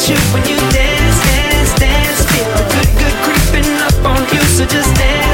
you when you dance, dance, dance. Feel the good, good creeping up on you, so just dance.